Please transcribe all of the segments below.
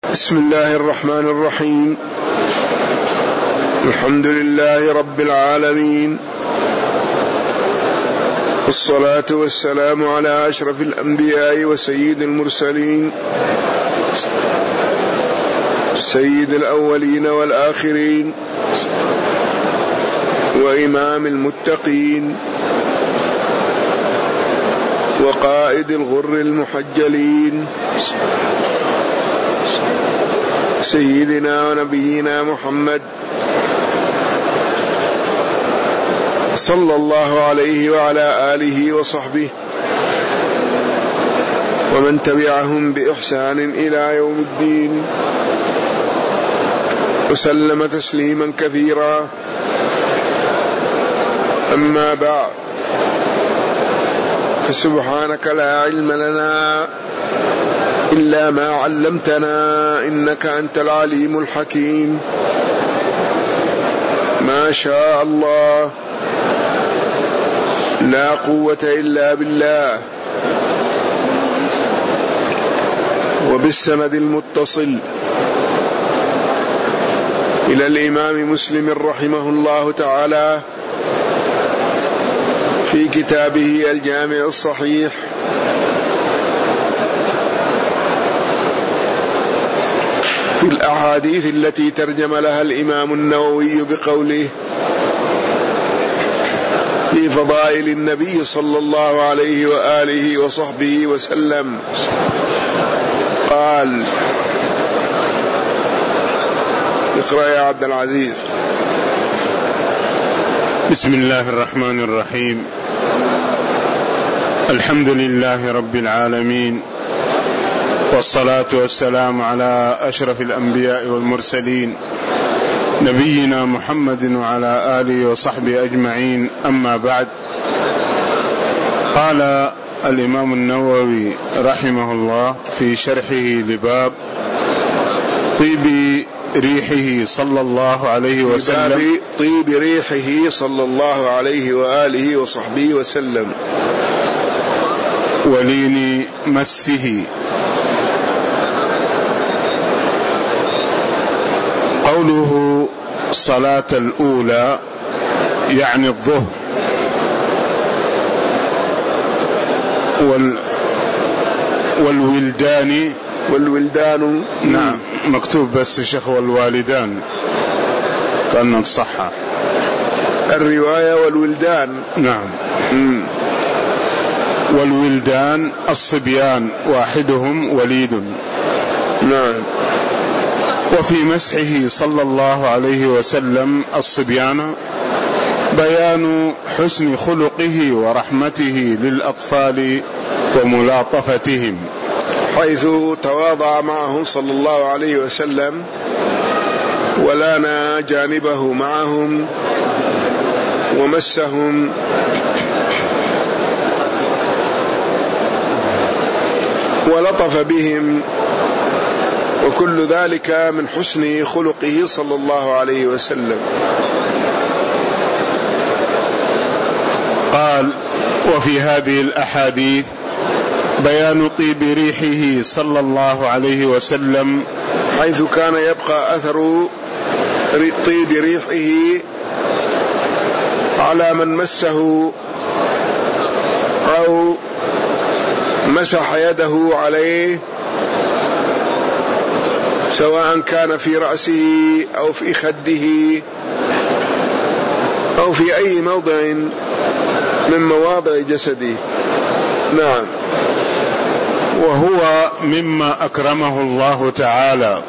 بسم الله الرحمن الرحيم. الحمد لله رب العالمين، والصلاة والسلام على أشرف الأنبياء وسيد المرسلين، سيد الأولين والآخرين، وإمام المتقين، وقائد الغر المحجلين، سيدنا ونبينا محمد صلى الله عليه وعلى آله وصحبه ومن تبعهم بإحسان إلى يوم الدين، وسلم تسليما كثيرا. أما بعد، فسبحانك لا علم لنا إلا ما علمتنا، إنك أنت العليم الحكيم. ما شاء الله، لا قوة إلا بالله. وبالسند المتصل إلى الإمام مسلم رحمه الله تعالى في كتابه الجامع الصحيح في الأحاديث التي ترجم لها الإمام النووي بقوله: في فضائل النبي صلى الله عليه وآله وصحبه وسلم، قال: اقرأ يا عبد العزيز. بسم الله الرحمن الرحيم. الحمد لله رب العالمين، والصلاة والسلام على أشرف الأنبياء والمرسلين، نبينا محمد وعلى آله وصحبه أجمعين. أما بعد، قال الإمام النووي رحمه الله في شرحه لباب طيب ريحه صلى الله عليه وسلم، طيب ريحه صلى الله عليه وآله وصحبه وسلم، ولين مسه. قوله صلاة الأولى يعني الظهر، والولدان نعم مكتوب بس شيخ والوالدان، كأنه صح الرواية والولدان. نعم. والولدان الصبيان، واحدهم وليد. نعم. وفي مسحه صلى الله عليه وسلم الصبيان بيان حسن خلقه ورحمته للأطفال وملاطفتهم، حيث تواضع معهم صلى الله عليه وسلم ولان جانبه معهم ومسهم، ولطف بهم، وكل ذلك من حسن خلقه صلى الله عليه وسلم. قال: وفي هذه الأحاديث بيان طيب ريحه صلى الله عليه وسلم، حيث كان يبقى أثر طيب ريحه على من مسه أو مسح يده عليه، سواء كان في رأسه أو في خده أو في أي موضع من مواضع جسده. نعم. وهو مما أكرمه الله تعالى.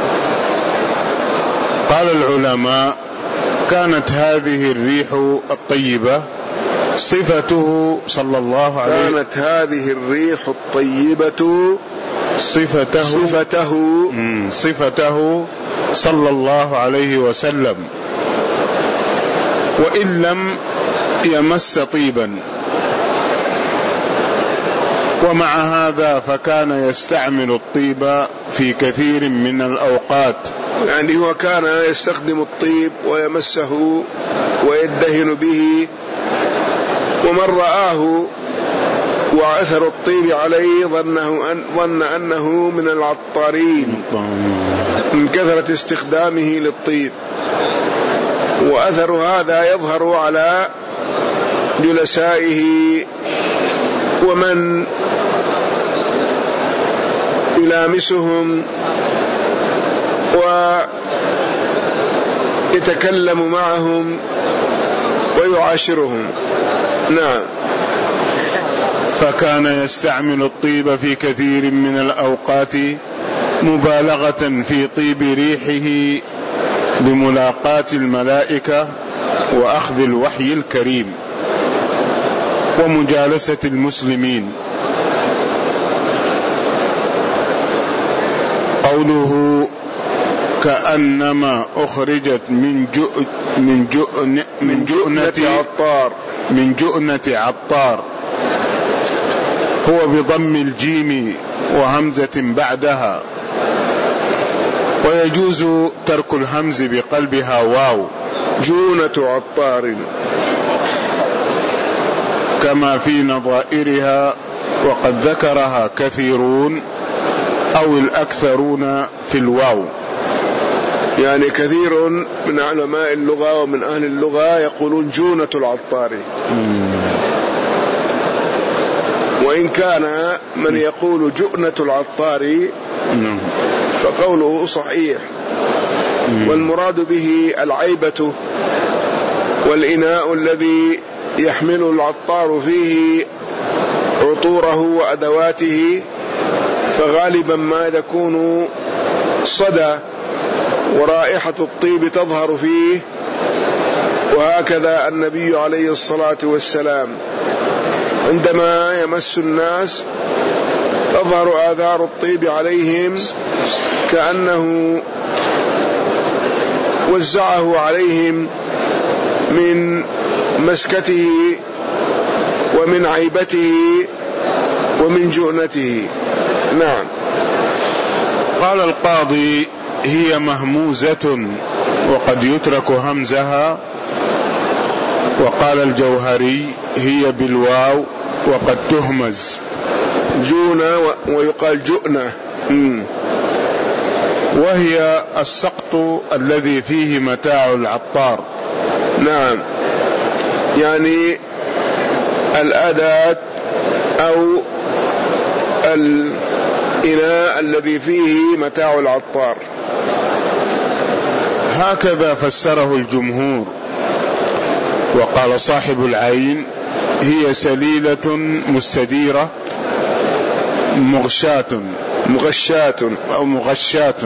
قال العلماء: كانت هذه الريح الطيبة صفته صلى الله عليه، كانت هذه الريح الطيبة صفته صلى الله عليه وسلم، وإن لم يمس طيبا. ومع هذا فكان يستعمل الطيب في كثير من الأوقات، يعني هو كان يستخدم الطيب ويمسه ويدهن به، ومن رآه وأثر الطيب عليه ظن أنه من العطارين من كثرة استخدامه للطيب، وأثر هذا يظهر على جلسائه ومن يلامسهم ويتكلم معهم ويعاشرهم. نعم. فكان يستعمل الطيب في كثير من الأوقات مبالغة في طيب ريحه لملاقاة الملائكة وأخذ الوحي الكريم ومجالسة المسلمين. قوله كأنما أخرجت من جؤنة عطار هو بضم الجيم وهمزة بعدها، ويجوز ترك الهمز بقلبها واو. جؤنة عطار كما في نظائرها، وقد ذكرها كثيرون أو الأكثرون في الواو. يعني كثير من علماء اللغة ومن أهل اللغة يقولون جؤنة العطار، وإن كان من يقول جؤنة العطار فقوله صحيح، والمراد به العيبة والإناء الذي يحمل العطار فيه عطوره وأدواته، فغالبا ما يكون صدى ورائحة الطيب تظهر فيه. وهكذا النبي عليه الصلاة والسلام عندما يمس الناس تظهر آثار الطيب عليهم كأنه وزعه عليهم من مسكته ومن عيبته ومن جؤنته. نعم. قال القاضي هي مهموزة وقد يترك همزها. وقال الجوهري هي بالواو وقد تهمز. جونة ويقال جؤنة. وهي السقط الذي فيه متاع العطار. نعم، يعني الأداة أو الإناء الذي فيه متاع العطار. هكذا فسره الجمهور. وقال صاحب العين هي سليلة مستديرة مغشاة أو مغشاة.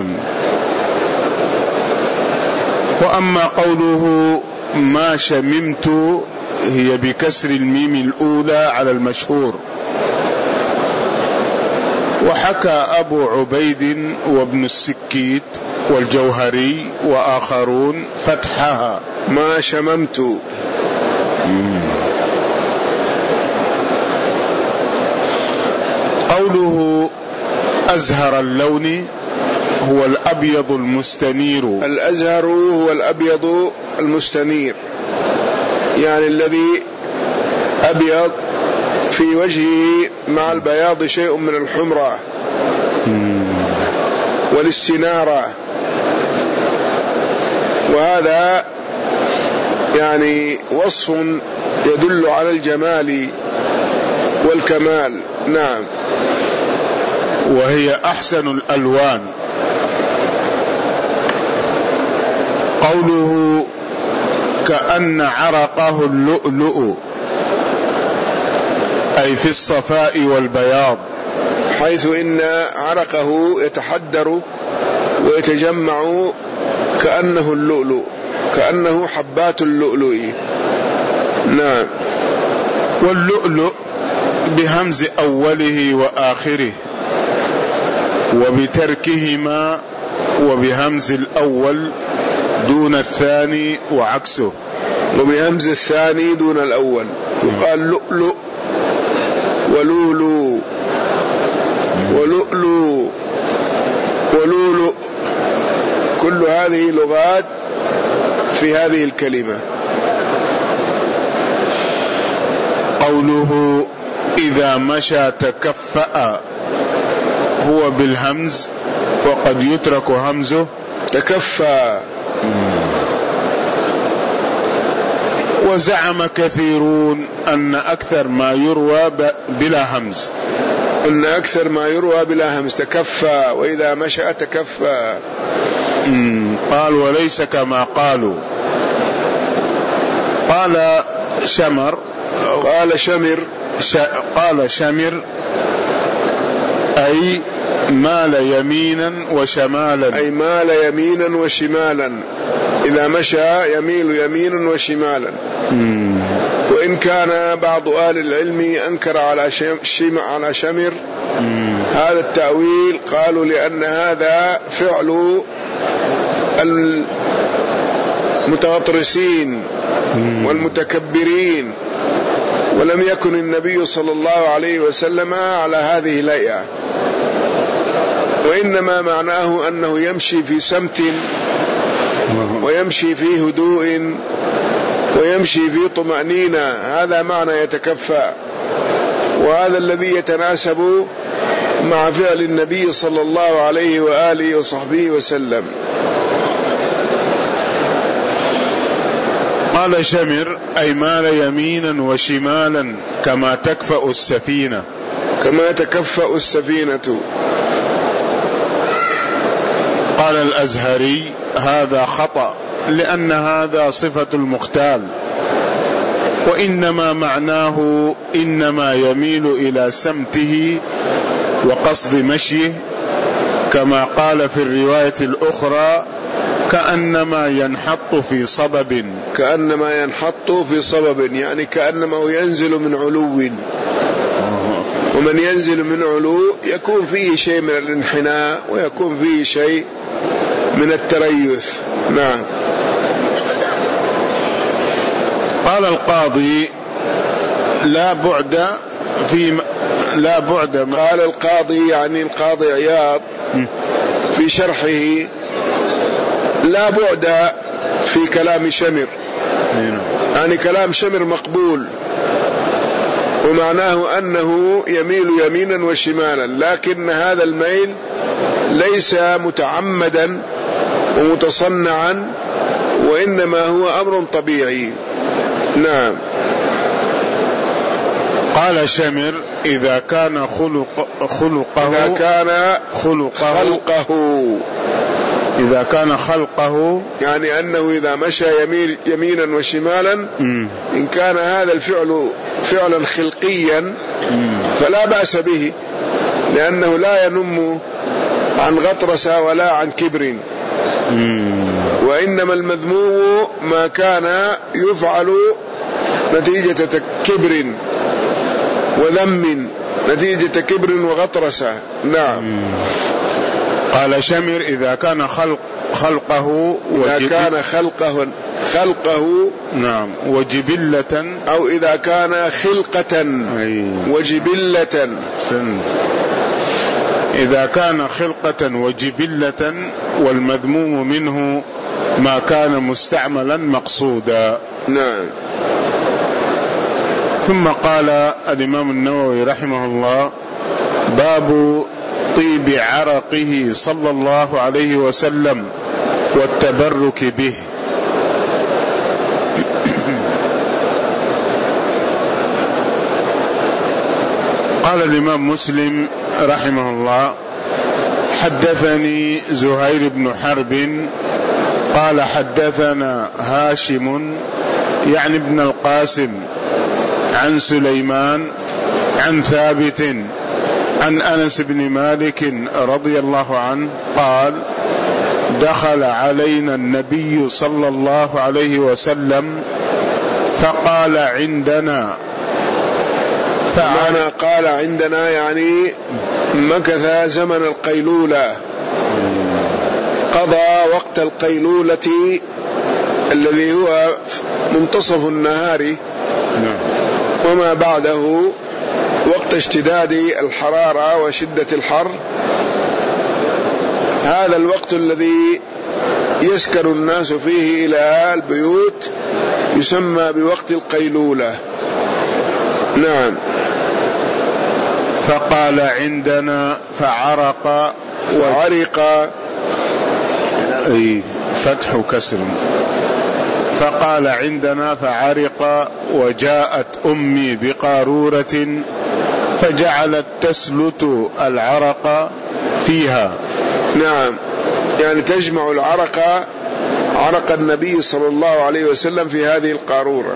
وأما قوله ما شممت هي بكسر الميم الأولى على المشهور. وحكى أبو عبيد وابن السكيت والجوهري وآخرون فتحها ما شممت. قوله أزهر اللون هو الأبيض المستنير. الأزهر هو الأبيض المستنير، يعني الذي أبيض في وجهه مع البياض شيء من الحمرة والاستنارة، وهذا يعني وصف يدل على الجمال والكمال. نعم. وهي أحسن الألوان. قوله كأن عرقه اللؤلؤ أي في الصفاء والبياض، حيث إن عرقه يتحدر ويتجمع كأنه اللؤلؤ، كأنه حبات اللؤلؤ. نعم. واللؤلؤ بهمز أوله وآخره، وبتركهما وبهمز الأول دون الثاني وعكسه، وبهمز الثاني دون الأول. يقال لؤلؤ ولولو ولؤلؤ ولولؤ، كل هذه لغات في هذه الكلمة. قوله إذا مشى تكفأ هو بالهمز وقد يترك همزه تكفى. وزعم كثيرون أن أكثر ما يروى بلا همز، أن أكثر ما يروى بلا همز تكفى، وإذا مشى تكفى. قال وليس كما قالوا. قال شمر أي مال يمينا وشمالا، أي مال يمينا وشمالا، إذا مشى يميل يمينا وشمالا. وإن كان بعض أهل العلم أنكر على شمر هذا التأويل، قالوا لأن هذا فعل المتغطرسين والمتكبرين، ولم يكن النبي صلى الله عليه وسلم على هذه الهيئة، وإنما معناه أنه يمشي في سمت ويمشي في هدوء ويمشي في طمأنينة، هذا معنى يتكفى، وهذا الذي يتناسب مع فعل النبي صلى الله عليه وآله وصحبه وسلم. قال شمر أي مال يمينا وشمالا كما تكفأ السفينة، كما تكفأ السفينة. قال الأزهري هذا خطأ، لأن هذا صفة المختال، وإنما معناه إنما يميل إلى سمته وقصد مشيه، كما قال في الرواية الأخرى كأنما ينحط في صبب. كأنما ينحط في صبب، يعني كأنما ينزل من علو، ومن ينزل من علو يكون فيه شيء من الانحناء ويكون فيه شيء من التريث. نعم. قال القاضي لا بعد قال القاضي يعني القاضي عياض في شرحه لا بعد في كلام شمر، يعني كلام شمر مقبول، ومعناه أنه يميل يمينا وشمالا، لكن هذا الميل ليس متعمدا ومتصنعا، وإنما هو أمر طبيعي. نعم. قال شمر إذا كان خلقه يعني أنه إذا مشى يمينا وشمالا، إن كان هذا الفعل فعلا خلقيا فلا بأس به، لأنه لا ينم عن غطرسة ولا عن كبر، وإنما المذموم ما كان يفعل نتيجة كبر وذم، نتيجة كبر وغطرسة. نعم. قال شمر إذا كان خلقه نعم وجبلة، أو إذا كان خلقة وجبلة. إذا كان خلقة وجبلة، والمذموم منه ما كان مستعملا مقصودا. نعم. ثم قال الإمام النووي رحمه الله باب طيب عرقه صلى الله عليه وسلم والتبرك به. قال الإمام مسلم رحمه الله حدثني زهير بن حرب قال حدثنا هاشم يعني ابن القاسم عن سليمان عن ثابت عن أنس بن مالك رضي الله عنه قال دخل علينا النبي صلى الله عليه وسلم فقال عندنا. فمعنى قال عندنا يعني مكث زمن القيلولة، قضى وقت القيلولة الذي هو منتصف النهار وما بعده وقت اشتداد الحرارة وشدة الحر، هذا الوقت الذي يسكن الناس فيه إلى البيوت يسمى بوقت القيلولة. نعم. فقال عندنا فعرق فتح كسر. فقال عندنا فعرق وجاءت أمي بقارورة فجعلت تسلت العرق فيها. نعم، يعني تجمع عرق النبي صلى الله عليه وسلم في هذه القارورة.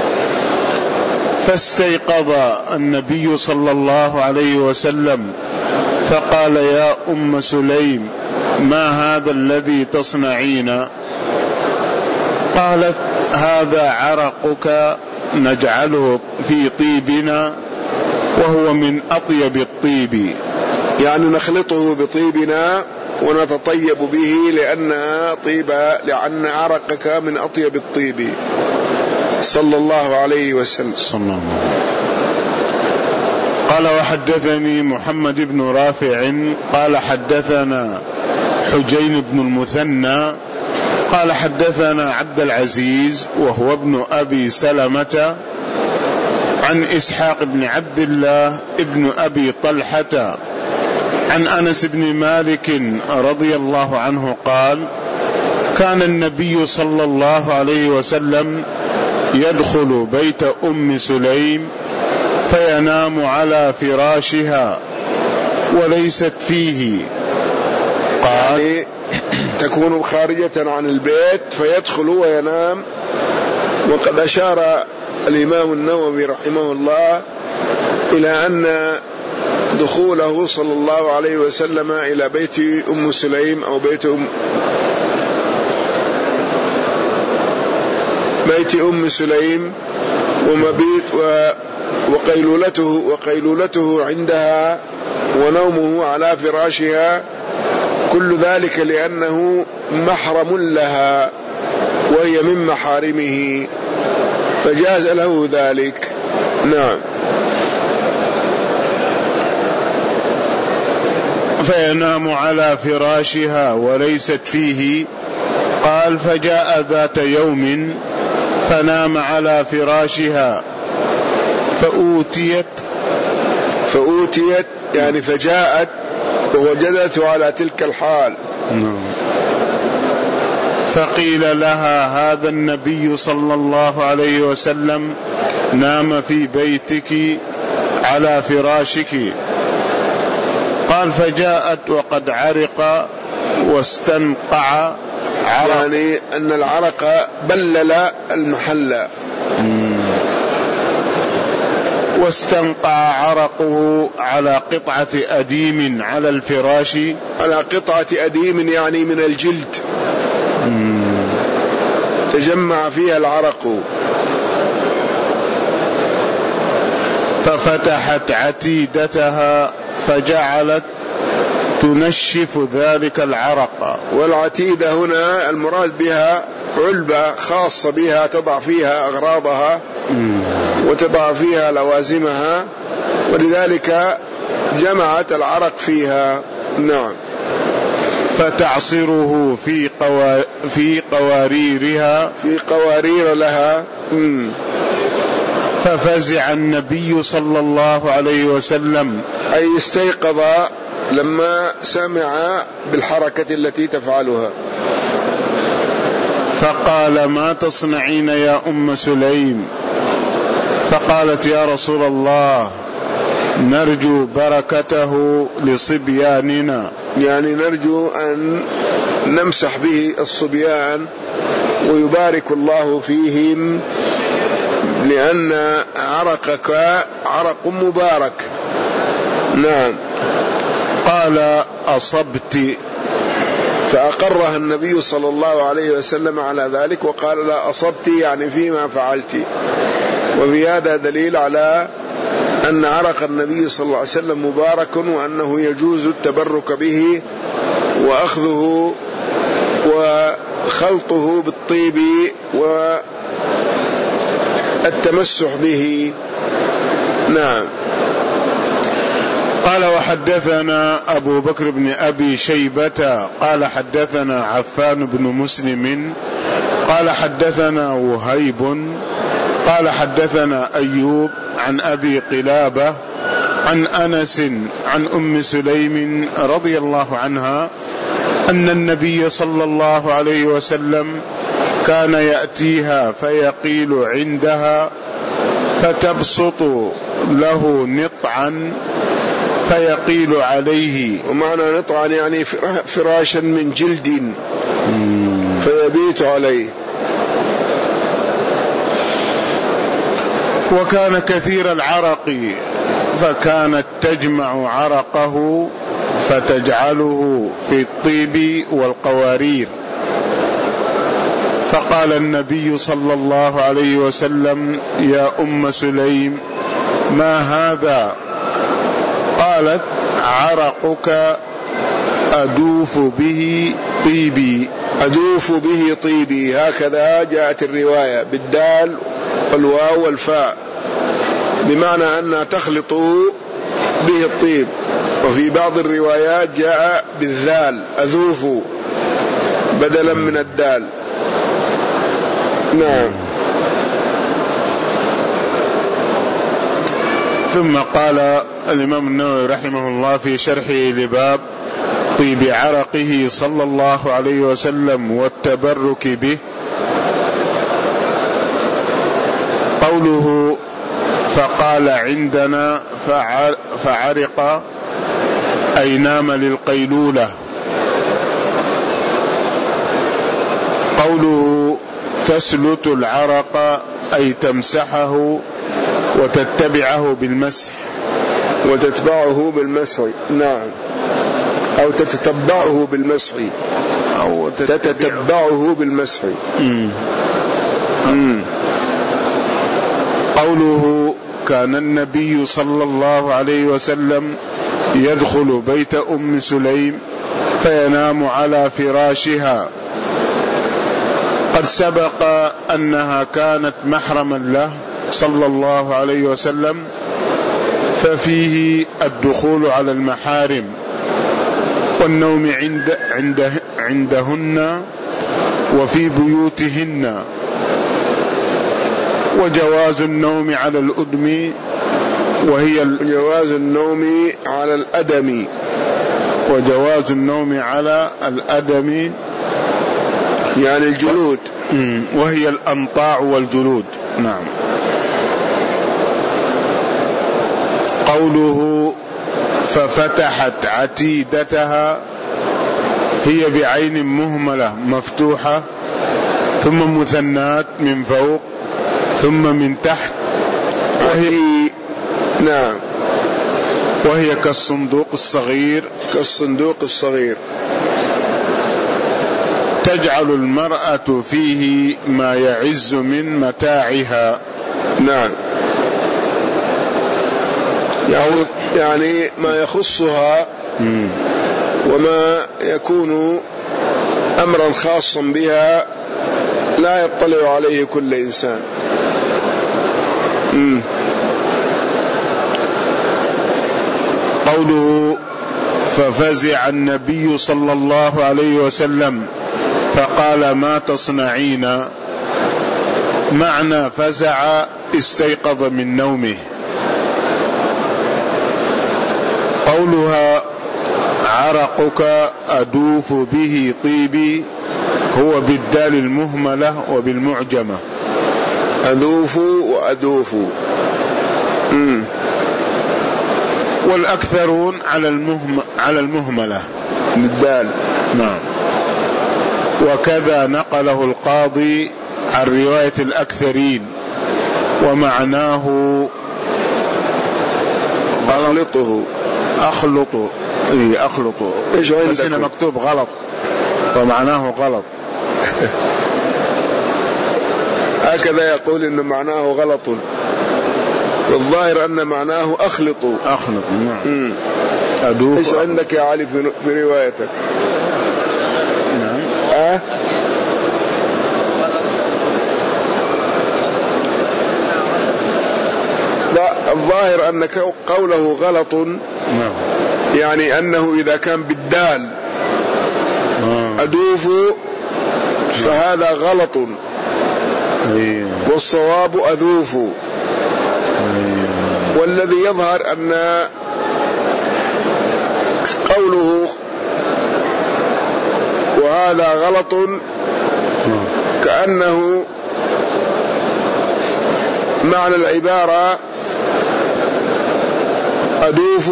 فاستيقظ النبي صلى الله عليه وسلم فقال يا أم سليم ما هذا الذي تصنعين؟ قالت هذا عرقك نجعله في طيبنا وهو من أطيب الطيب، يعني نخلطه بطيبنا ونتطيب به لأن عرقك من أطيب الطيب صلى الله عليه وسلم. قال وحدثني محمد بن رافع قال حدثنا حجين بن المثنى قال حدثنا عبد العزيز وهو ابن أبي سلمة عن إسحاق بن عبد الله ابن أبي طلحة عن أنس بن مالك رضي الله عنه قال كان النبي صلى الله عليه وسلم يدخل بيت أم سليم فينام على فراشها وليست فيه. قال يعني تكون خارجة عن البيت فيدخل وينام. وقد أشار الإمام النووي رحمه الله إلى أن دخوله صلى الله عليه وسلم إلى بيت أم سليم أو بيت أم سليم ومبيت وقيلولته عندها ونومه على فراشها كل ذلك لأنه محرم لها وهي من محارمه فجاز له ذلك. نعم. فينام على فراشها وليست فيه. قال فجاء ذات يوم فنام على فراشها فأوتيت يعني فجاءت ووجدته على تلك الحال. فقيل لها هذا النبي صلى الله عليه وسلم نام في بيتك على فراشك. قال فجاءت وقد عرق واستنقع يعني أن العرق بلل المحل واستنقع عرقه على قطعة أديم على الفراش. على قطعة أديم يعني من الجلد تجمع فيها العرق. ففتحت عتيدتها فجعلت تنشف ذلك العرق. والعتيدة هنا المراد بها علبة خاصة بها تضع فيها أغراضها وتضع فيها لوازمها ولذلك جمعت العرق فيها. نعم. فتعصره في قواريرها في قوارير لها. ففزع النبي صلى الله عليه وسلم أي استيقظ لما سمع بالحركة التي تفعلها. فقال ما تصنعين يا أم سليم؟ فقالت يا رسول الله نرجو بركته لصبياننا، يعني نرجو أن نمسح به الصبيان ويبارك الله فيهم لأن عرقك عرق مبارك. نعم. قال أصبت. فأقرها النبي صلى الله عليه وسلم على ذلك وقال لا أصبت يعني فيما فعلت. وفي هذا دليل على أن عرق النبي صلى الله عليه وسلم مبارك وأنه يجوز التبرك به وأخذه وخلطه بالطيب والتمسح به. نعم. قال وحدثنا أبو بكر بن أبي شيبة قال حدثنا عفان بن مسلم قال حدثنا وهيب قال حدثنا أيوب عن أبي قلابة عن أنس عن أم سليم رضي الله عنها أن النبي صلى الله عليه وسلم كان يأتيها فيقيل عندها فتبسط له نطعا فيقيل عليه. ومعنى نطعا يعني فراشا من جلد فيبيت عليه. وكان كثير العرق فكانت تجمع عرقه فتجعله في الطيب والقوارير. فقال النبي صلى الله عليه وسلم يا أم سليم ما هذا؟ قالت عرقك أدوف به طيبي. أدوف به طيبي، هكذا جاءت الرواية بالدال والواو والفاء، بمعنى أنها تخلط به الطيب. وفي بعض الروايات جاء بالذال أذوف بدلا من الدال. نعم. ثم قال الإمام النووي رحمه الله في شرحه لباب طيب عرقه صلى الله عليه وسلم والتبرك به، قوله فقال عندنا فعرق أي نام للقيلولة. قوله تسلت العرق أي تمسحه وتتبعه بالمسح. وتتبعه بالمسح، نعم، أو تتتبعه بالمسح، أو تتتبعه بالمسح. قوله كان النبي صلى الله عليه وسلم يدخل بيت أم سليم فينام على فراشها. قد سبق أنها كانت محرما له صلى الله عليه وسلم، ففيه الدخول على المحارم والنوم عندهن وفي بيوتهن، وجواز النوم على الأدم جواز النوم على الأدم، وجواز النوم على الأدم يعني الجلود، وهي الأنطاع والجلود. نعم. قوله ففتحت عتيدتها هي بعين مهملة مفتوحة ثم مثنات من فوق ثم من تحت، نعم، وهي كالصندوق الصغير تجعل المرأة فيه ما يعز من متاعها. نعم، يعني ما يخصها وما يكون أمرا خاصا بها لا يطلع عليه كل إنسان. قوله ففزع النبي صلى الله عليه وسلم فقال ما تصنعين، معنى فزع استيقظ من نومه. قولها عرقك أدوف به طيبي هو بالدال المهملة وبالمعجمة، أذوف وأدوف. والأكثرون على المهملة بالدال. نعم. وكذا نقله القاضي عن رواية الأكثرين، ومعناه أخلط. إيش عندك؟ بس هنا مكتوب غلط ومعناه غلط. هكذا يقول إن معناه غلط، والظاهر أن معناه أخلط. نعم. إيش عندك يا علي في روايتك؟ نعم. لا، الظاهر أن قوله غلط، يعني أنه إذا كان بالدال أدوف فهذا غلط، والصواب أذوف. والذي يظهر أن قوله وهذا غلط كأنه معنى العبارة أدوف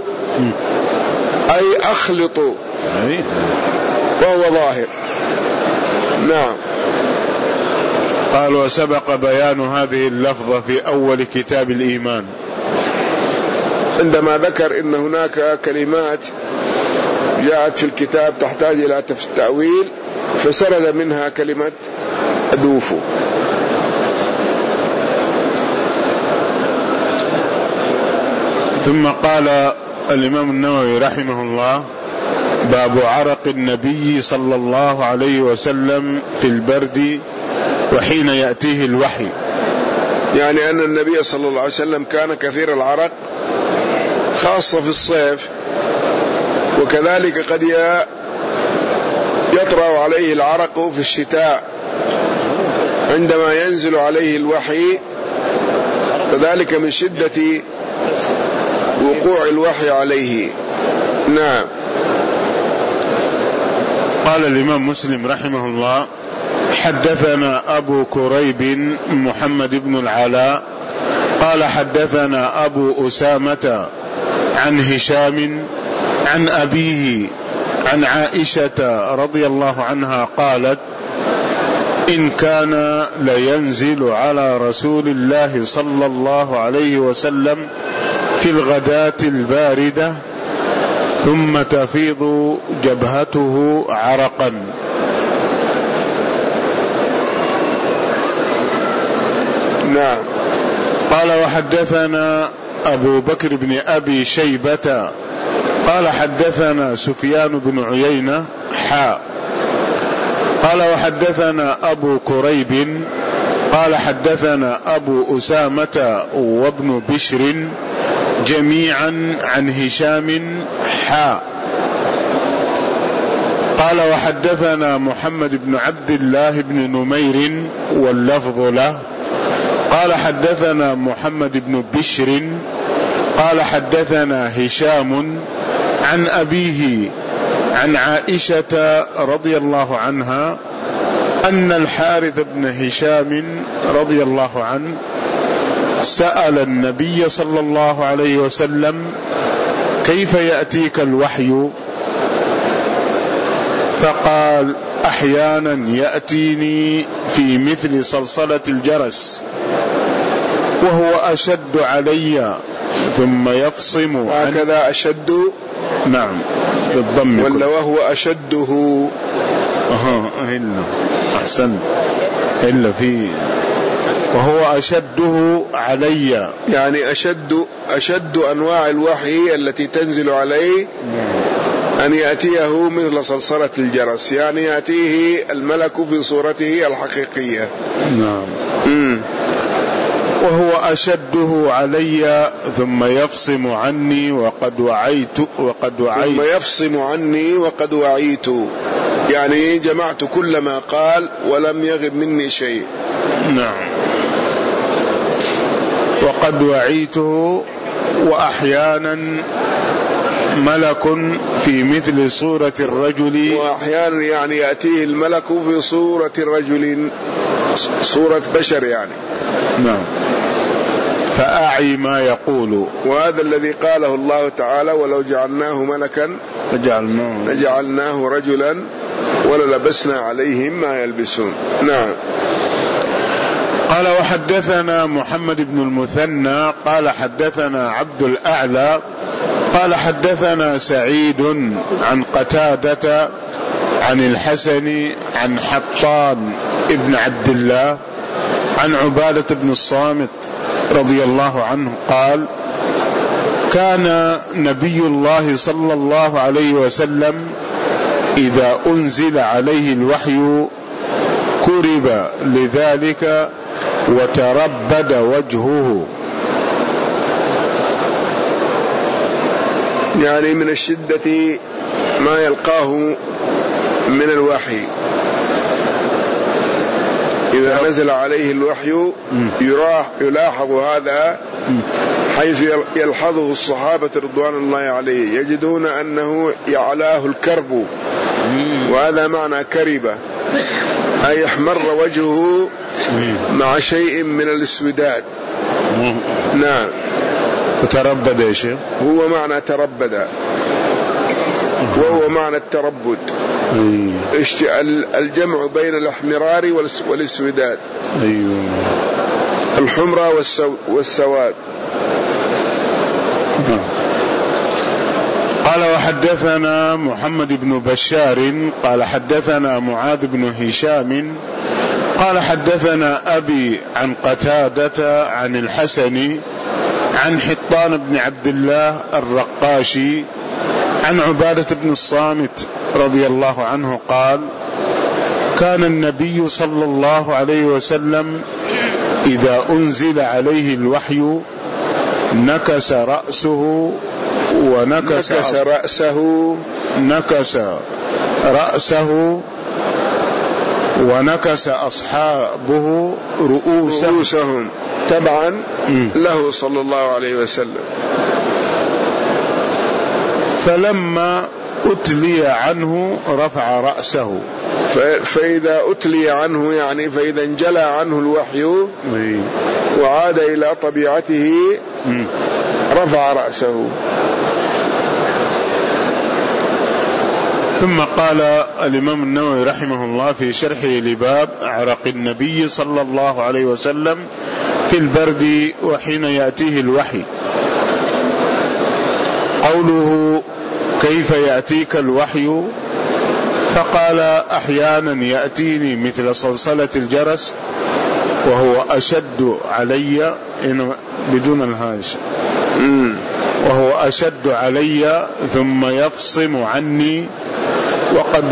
أي أخلط، وهو ظاهر. نعم. قال: وسبق بيان هذه اللفظة في أول كتاب الإيمان، عندما ذكر إن هناك كلمات جاءت في الكتاب تحتاج إلى تأويل، فسرد منها كلمة أدوف. ثم قال الإمام النووي رحمه الله: باب عرق النبي صلى الله عليه وسلم في البرد وحين يأتيه الوحي. يعني أن النبي صلى الله عليه وسلم كان كثير العرق خاصة في الصيف، وكذلك قد يطرأ عليه العرق في الشتاء عندما ينزل عليه الوحي، وذلك من شدة وقوع الوحي عليه. نعم. قال الإمام مسلم رحمه الله: حدثنا أبو كريب محمد بن العلاء قال حدثنا أبو أسامة عن هشام عن أبيه عن عائشة رضي الله عنها قالت: إن كان لينزل على رسول الله صلى الله عليه وسلم في الغداة الباردة ثم تفيض جبهته عرقا. نعم. قال: وحدثنا أبو بكر بن أبي شيبة قال حدثنا سفيان بن عيينة قال: وحدثنا أبو كريب قال حدثنا أبو أسامة وابن بشر جميعا عن هشام قال: وحدثنا محمد بن عبد الله بن نمير واللفظ له قال: حدثنا محمد بن بشر قال: حدثنا هشام عن أبيه عن عائشة رضي الله عنها أن الحارث بن هشام رضي الله عنه سأل النبي صلى الله عليه وسلم: كيف يأتيك الوحي؟ فقال: أحيانا يأتيني في مثل صلصلة الجرس وهو أشد علي ثم يفصم. هكذا أشد؟ نعم بالضم. ولا وهو أشده؟ إلا أحسن، إلا في وهو أشده علي، يعني أشد أنواع الوحي التي تنزل عليه أن يأتيه مثل صلصلة الجرس، يعني يأتيه الملك في صورته الحقيقية. نعم. وهو أشده علي ثم يفصم عني وقد وعيت ثم يفصم عني وقد وعيت، يعني جمعت كل ما قال ولم يغب مني شيء. نعم. وقد وعيته. وأحيانا ملك في مثل صورة الرجل، وأحيانا يعني يأتيه الملك في صورة الرجل، صورة بشر يعني. نعم. فأعي ما يقول. وهذا الذي قاله الله تعالى: ولو جعلناه ملكا لجعلناه رجلا وللبسنا عليهم ما يلبسون. نعم. قال: وحدثنا محمد بن المثنى قال حدثنا عبد الأعلى قال حدثنا سعيد عن قتادة عن الحسن عن حطان ابن عبد الله عن عبادة بن الصامت رضي الله عنه قال: كان نبي الله صلى الله عليه وسلم إذا أنزل عليه الوحي كرب لذلك وتربد وجهه، يعني من الشدة ما يلقاه من الوحي. إذا نزل عليه الوحي يلاحظ هذا حيث يلحظه الصحابة رضوان الله عليه، يجدون أنه يعلاه الكرب، وهذا معنى كربة، أي احمر وجهه مع شيء من الاسوداد. نعم. وتربد يا شيخ، هو معنى تربد، وهو معنى التربد، الجمع بين الاحمرار والاسوداد، الحمرة والسواد. قال وحدثنا محمد بن بشار قال حدثنا معاذ بن هشام قال حدثنا أبي عن قتادة عن الحسن عن حطان بن عبد الله الرقاشي عن عبادة بن الصامت رضي الله عنه قال كان النبي صلى الله عليه وسلم إذا أنزل عليه الوحي نكس رأسه ونكس أصحابه رؤوسهم تبعا له صلى الله عليه وسلم. فلما أتلي عنه رفع رأسه، فإذا أتلي عنه يعني فإذا انجلى عنه الوحي وعاد إلى طبيعته رفع رأسه. ثم قال الإمام النووي رحمه الله في شرحه لباب عرق النبي صلى الله عليه وسلم في البرد وحين يأتيه الوحي، قوله كيف يأتيك الوحي؟ فقال أحيانا يأتيني مثل صلصلة الجرس وهو أشد علي بدون الهاش، وهو أشد علي ثم يفصم عني وقد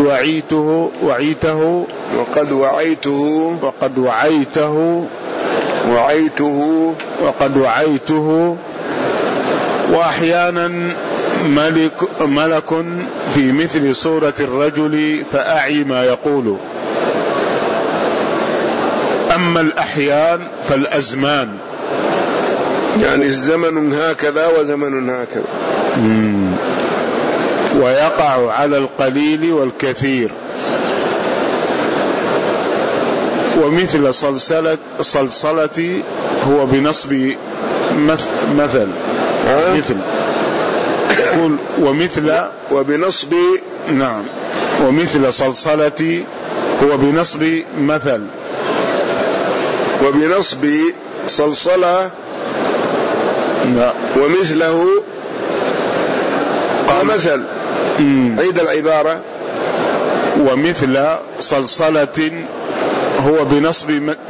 وعيته وأحيانا ملك في مثل صورة الرجل فأعي ما يقول. أما الأحيان فالأزمان، يعني الزمن هكذا وزمن هكذا، ويقع على القليل والكثير. ومثل صلصلة هو بنصب مثل يقول وبنصب نعم، ومثل صلصلة هو بنصب مثل، وبنصب صلصلة ومثله ومثل. عيد العبارة. ومثل صلصلة هو بنصب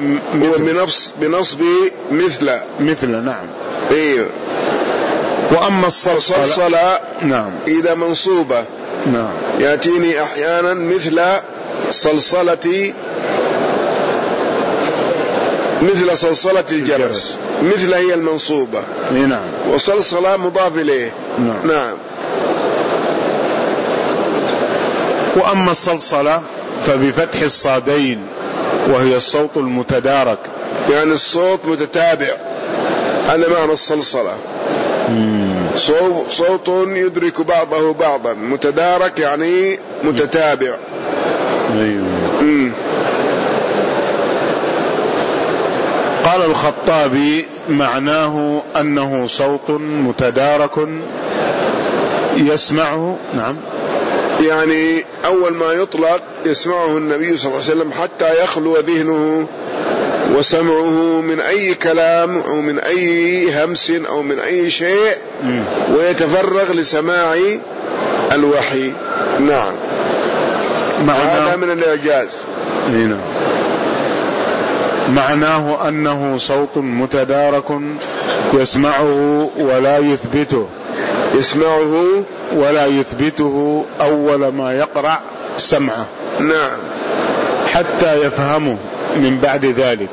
بنصب مثل نعم. ايوه. وأما الصلصلة نعم إذا منصوبة نعم يأتيني أحيانا مثل صلصلة الجرس. مثل هي المنصوبة نعم، وصلصلة مضاف إليه. نعم. وأما الصلصلة فبفتح الصادين وهي الصوت المتدارك، يعني الصوت متتابع، هذا معنى الصلصلة. صوت يدرك بعضه بعضا، متدارك يعني متتابع. قال الخطابي معناه أنه صوت متدارك يسمعه. نعم، يعني أول ما يطلق يسمعه النبي صلى الله عليه وسلم حتى يخلو ذهنه وسمعه من أي كلام أو من أي همس أو من أي شيء، ويتفرغ لسماع الوحي. نعم، هذا من الإعجاز. معناه أنه صوت متدارك يسمعه ولا يثبته أول ما يقرأ سمعه. نعم، حتى يفهمه من بعد ذلك.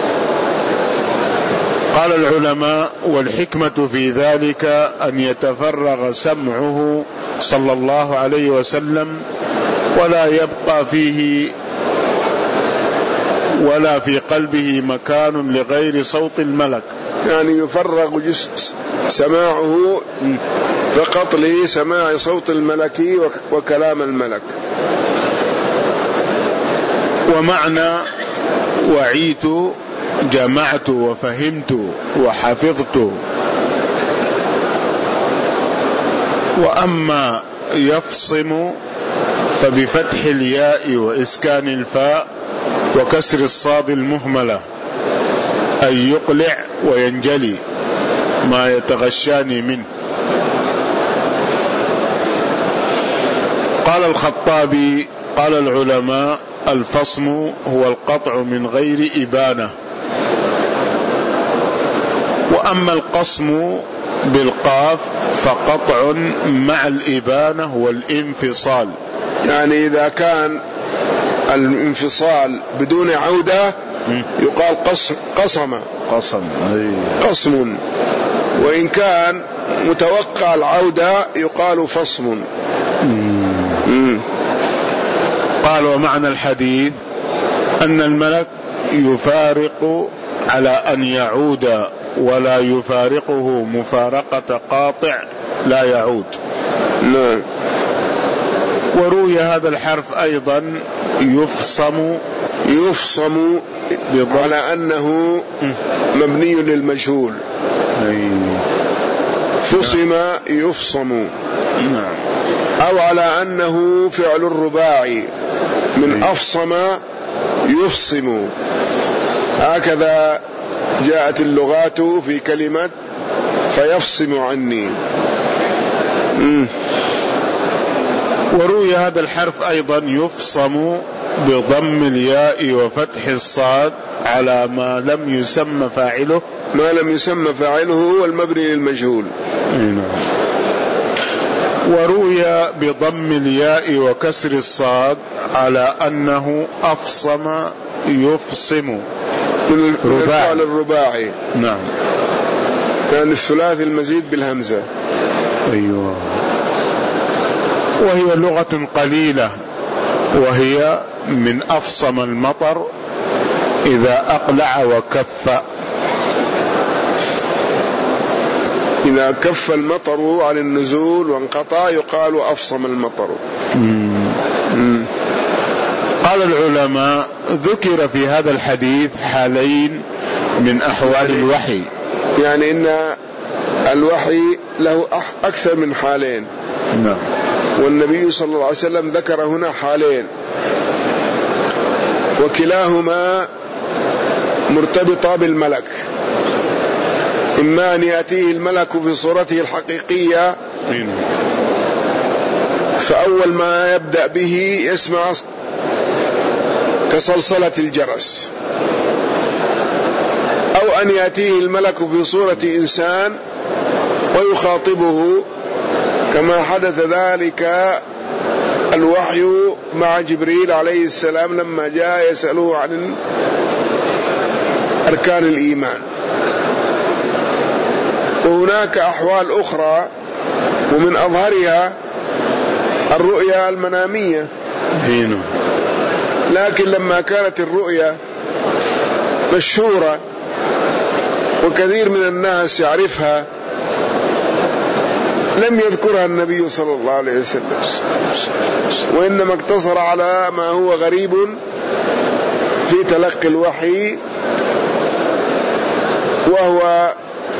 قال العلماء والحكمة في ذلك أن يتفرغ سمعه صلى الله عليه وسلم ولا يبقى فيه ولا في قلبه مكان لغير صوت الملك. يعني يفرغ سماعه فقط لسماع صوت الملك وكلام الملك. ومعنى وعيت جمعت وفهمت وحفظت. وأما يفصم فبفتح الياء وإسكان الفاء وكسر الصاد المهملة، أي يقلع وينجلي ما يتغشاني منه. قال الخطابي قال العلماء الفصم هو القطع من غير إبانة. وأما القصم بالقاف فقطع مع الإبانة والانفصال. يعني إذا كان الانفصال بدون عودة يقال قصم، وإن كان متوقع العودة يقال فصم. قال ومعنى الحديث أن الملك يفارق على أن يعود ولا يفارقه مفارقة قاطع لا يعود. نعم. وروي هذا الحرف أيضا يفصم على أنه مبني للمجهول. فصم يفصم، أو على أنه فعل الرباعي من أفصم يفصم. هكذا جاءت اللغات في كلمة فيفصم عني. وروي هذا الحرف أيضا يفصم بضم الياء وفتح الصاد على ما لم يسمى فاعله. ما لم يسمى فاعله هو المبني للمجهول. وروي بضم الياء وكسر الصاد على أنه أفصم يفصم من الفعل الرباعي. نعم. يعني الثلاثي المزيد بالهمزة. أيوة. وهي لغة قليلة، وهي من أفصم المطر إذا أقلع وكف. إذا كف المطر عن النزول وانقطع يقال أفصم المطر. قال العلماء ذكر في هذا الحديث حالين من أحوال الوحي. يعني إن الوحي له أكثر من حالين. نعم. والنبي صلى الله عليه وسلم ذكر هنا حالين، وكلاهما مرتبطة بالملك. إما أن يأتيه الملك في صورته الحقيقية فأول ما يبدأ به يسمع كصلصلة الجرس، أو أن يأتيه الملك في صورة إنسان ويخاطبه كما حدث ذلك الوحي مع جبريل عليه السلام لما جاء يسأله عن أركان الإيمان. وهناك أحوال أخرى ومن أظهرها الرؤيا المنامية. لكن لما كانت الرؤيا مشهورة وكثير من الناس يعرفها لم يذكرها النبي صلى الله عليه وسلم، وإنما اقتصر على ما هو غريب في تلقي الوحي، وهو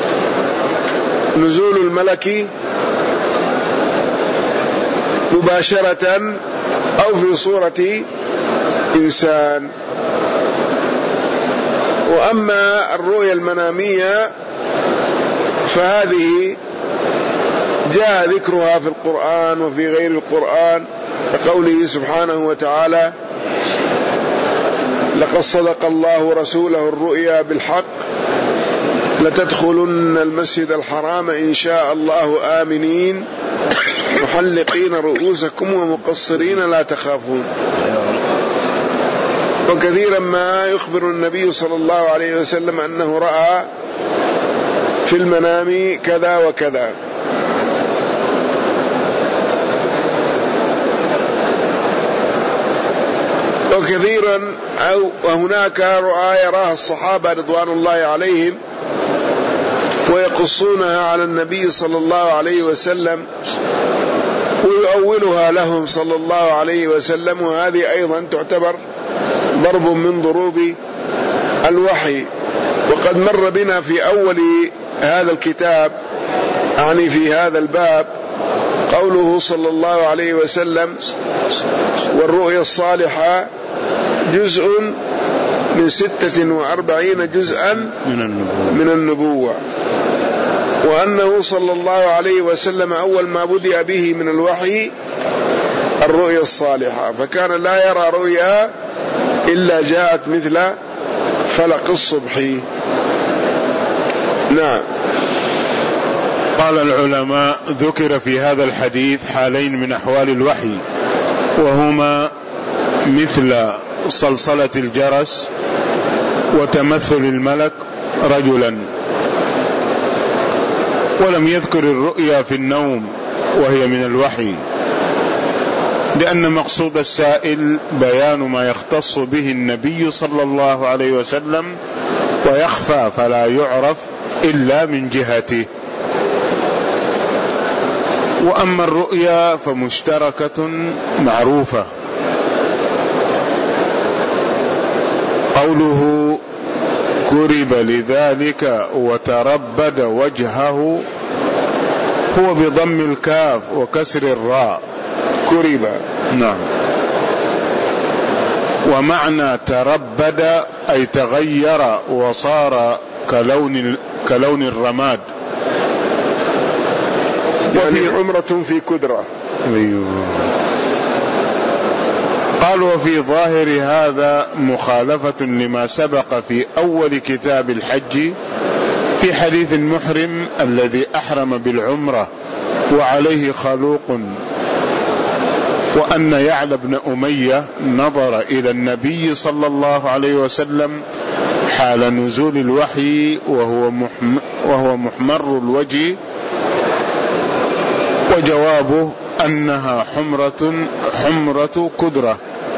نزول الملك مباشرة أو في صورة إنسان. وأما الرؤيا المنامية فهذه جاء ذكرها في القرآن وفي غير القرآن، كقوله سبحانه وتعالى: لقد صدق الله رسوله الرؤيا بالحق لتدخلن المسجد الحرام إن شاء الله آمنين محلقين رؤوسكم ومقصرين لا تخافون. وكثيرا ما يخبر النبي صلى الله عليه وسلم أنه رأى في المنام كذا وكذا. وكثيرا وهناك رؤى يراها الصحابة رضوان الله عليهم ويقصونها على النبي صلى الله عليه وسلم ويؤولها لهم صلى الله عليه وسلم، وهذه أيضا تعتبر ضرب من ضروب الوحي. وقد مر بنا في أول هذا الكتاب، يعني في هذا الباب، قوله صلى الله عليه وسلم: والرؤيا الصالحة جزء من 46 جزءا من النبوة، وأنه صلى الله عليه وسلم أول ما بدأ به من الوحي الرؤيا الصالحة، فكان لا يرى رؤيا إلا جاءت مثل فلق الصبح. نعم. قال العلماء: ذكر في هذا الحديث حالين من أحوال الوحي، وهما مثل صلصلة الجرس وتمثل الملك رجلا، ولم يذكر الرؤيا في النوم وهي من الوحي، لأن مقصود السائل بيان ما يختص به النبي صلى الله عليه وسلم ويخفى فلا يعرف إلا من جهته. وأما الرؤيا فمشتركة معروفة. قوله كرب لذلك وتربد وجهه هو بضم الكاف وكسر الراء، كرب. نعم. ومعنى تربد أي تغير وصار كلون الرماد، يعني عمرة في كدرة. أيوه. قال: وفي ظاهر هذا مخالفة لما سبق في أول كتاب الحج في حديث المحرم الذي أحرم بالعمرة وعليه خلوق، وأن يعلى بن أمية نظر إلى النبي صلى الله عليه وسلم حال نزول الوحي وهو محمر الوجه، وجوابه أنها حمرة كدرة،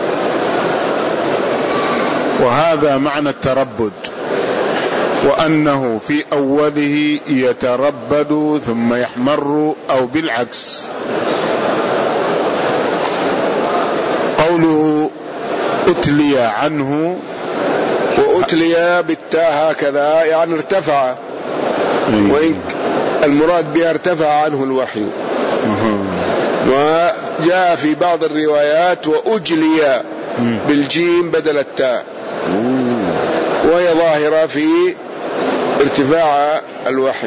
وهذا معنى التربد، وأنه في أوله يتربد ثم يحمر أو بالعكس. قوله أتلي عنه، وأتلي بالتاء هكذا يعني ارتفع، وإن المراد بها ارتفع عنه الوحي. وجاء في بعض الروايات وأجلي بالجيم بدل التاء، وهي ظاهرة في ارتفاع الوحي.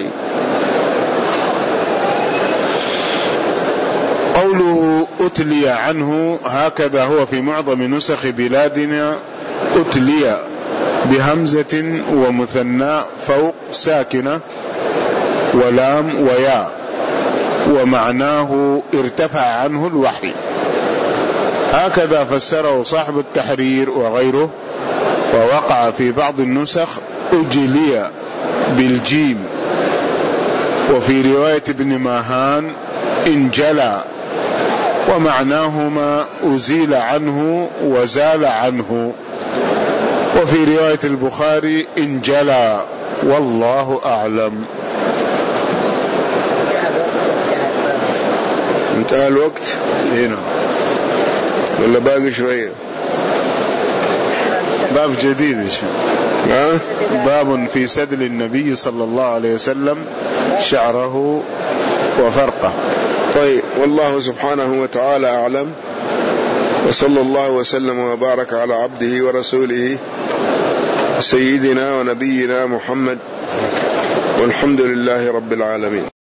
قوله أتلي عنه هكذا هو في معظم نسخ بلادنا، أتلي بهمزة ومثنى فوق ساكنة ولام وياء، ومعناه ارتفع عنه الوحي. هكذا فسره صاحب التحرير وغيره. ووقع في بعض النسخ أجلي بالجيم، وفي رواية ابن ماهان انجلى، ومعناهما أزيل عنه وزال عنه. وفي رواية البخاري انجلى، والله أعلم. انتهى الوقت هنا ولا باقي شوية؟ باب جديد إن شاء الله. باب في سدل النبي صلى الله عليه وسلم شعره وفرقه. طيب، والله سبحانه وتعالى أعلم، وصلى الله وسلم وبارك على عبده ورسوله سيدنا ونبينا محمد، والحمد لله رب العالمين.